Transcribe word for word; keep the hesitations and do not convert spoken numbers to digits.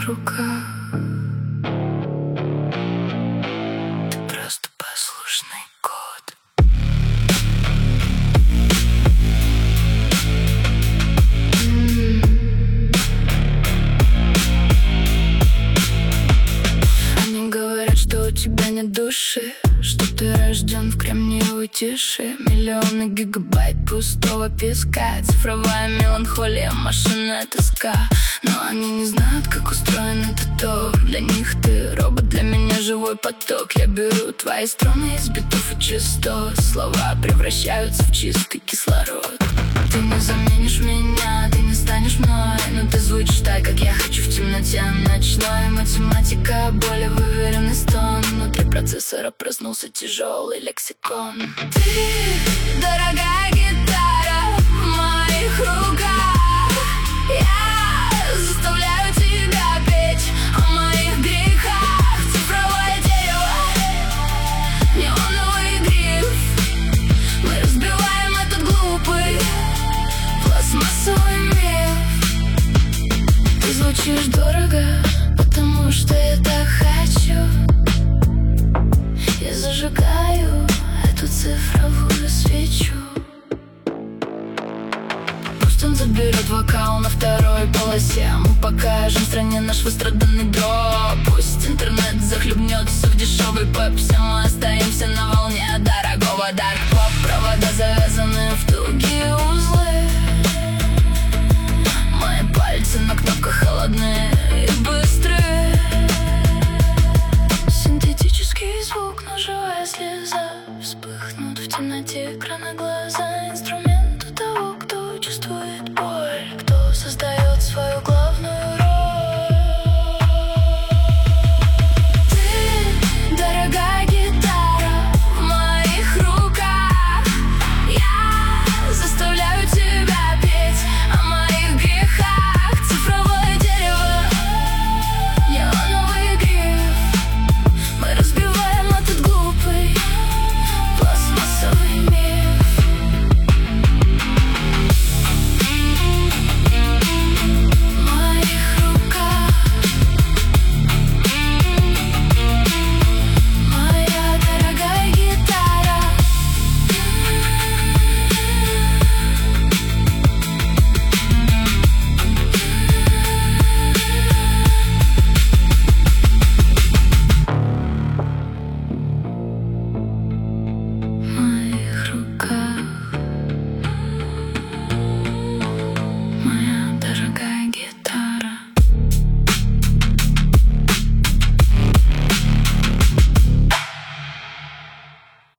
руках. Ты просто послушный кот. Они говорят, что у тебя нет души, что ты рожден в кремниевой тиши. Миллионы гигабайт пустого песка, цифровая меланхолия, машинная тоска. Но они не знают, как устроен этот ток. Для них ты робот, для меня живой поток. Я беру твои струны из битов и частот. Слова превращаются в чистый кислород. Ты не заменишь меня, ты не станешь мной, но ты звучишь так, как я хочу в темноте ночной. Математика, более выверенный стон. Внутри процессора проснулся тяжелый лексикон. Ты, дорогая гитара, в моих руках. Я заставляю тебя петь о моих грехах. Цифровое дерево, неоновый гриф. Мы разбиваем этот глупый пластмассовый миф. Ты звучишь дорого, потому что я так хочу. Я зажигаю эту цифровую свечу. Пусть он заберет вокал на второй полосе. Мы покажем стране наш выстраданный дроп. Пусть интернет захлебнется в дешевый пепси. Мы остаемся на волне дорогого дарк-поп. Провода завязаны в тугие узлы. Мои пальцы на кнопках холодные и быстрые. Синтетический звук, но живая слеза.